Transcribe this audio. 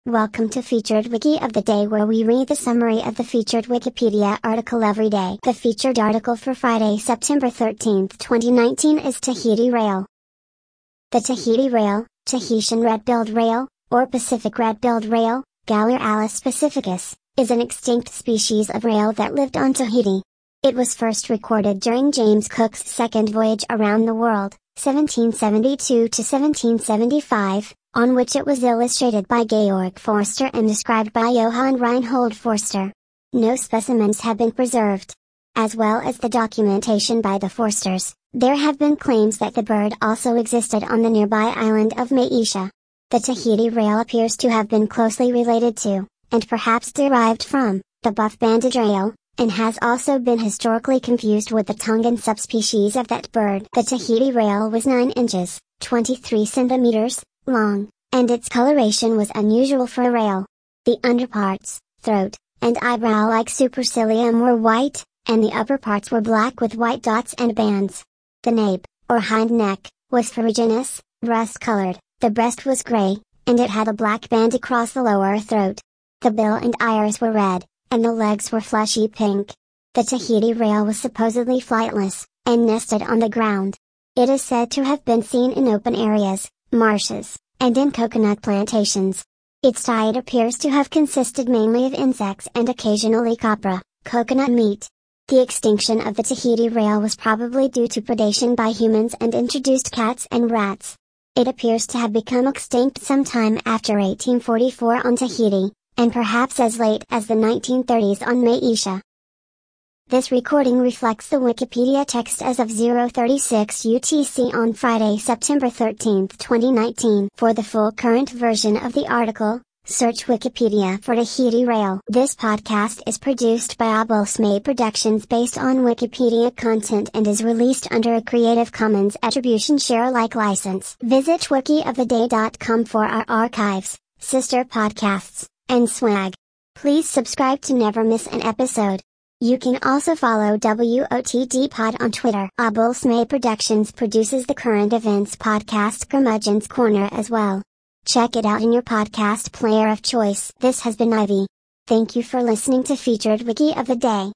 Welcome to Featured Wiki of the Day, where we read the summary of the featured Wikipedia article every day. The featured article for Friday, September 13, 2019 is Tahiti Rail. The Tahiti rail, Tahitian red-billed rail, or Pacific red-billed rail, Gallialis pacificus, is an extinct species of rail that lived on Tahiti. It was first recorded during James Cook's second voyage around the world, 1772 to 1775, on which it was illustrated by Georg Forster and described by Johann Reinhold Forster. No specimens have been preserved. As well as the documentation by the Forsters, there have been claims that the bird also existed on the nearby island of Maisha. The Tahiti rail appears to have been closely related to, and perhaps derived from, the buff-banded rail, and has also been historically confused with the Tongan subspecies of that bird. The Tahiti rail was 9 inches, 23 centimeters, long, and its coloration was unusual for a rail. The underparts, throat, and eyebrow-like supercilium were white, and the upper parts were black with white dots and bands. The nape, or hind neck, was ferruginous, rust-colored, the breast was gray, and it had a black band across the lower throat. The bill and iris were red, and the legs were fleshy pink. The Tahiti rail was supposedly flightless, and nested on the ground. It is said to have been seen in open areas, marshes, and in coconut plantations. Its diet appears to have consisted mainly of insects and occasionally copra, coconut meat. The extinction of the Tahiti rail was probably due to predation by humans and introduced cats and rats. It appears to have become extinct sometime after 1844 on Tahiti, and perhaps as late as the 1930s on Maisha. This recording reflects the Wikipedia text as of 0:36 UTC on Friday, September 13, 2019. For the full current version of the article, search Wikipedia for Tahiti Rail. This podcast is produced by Abulsmay Productions based on Wikipedia content and is released under a Creative Commons Attribution Share Alike license. Visit wikioftheday.com for our archives, sister podcasts, and swag. Please subscribe to never miss an episode. You can also follow WOTD Pod on Twitter. Abulsmay Productions produces the current events podcast Curmudgeon's Corner as well. Check it out in your podcast player of choice. This has been Ivy. Thank you for listening to Featured Wiki of the Day.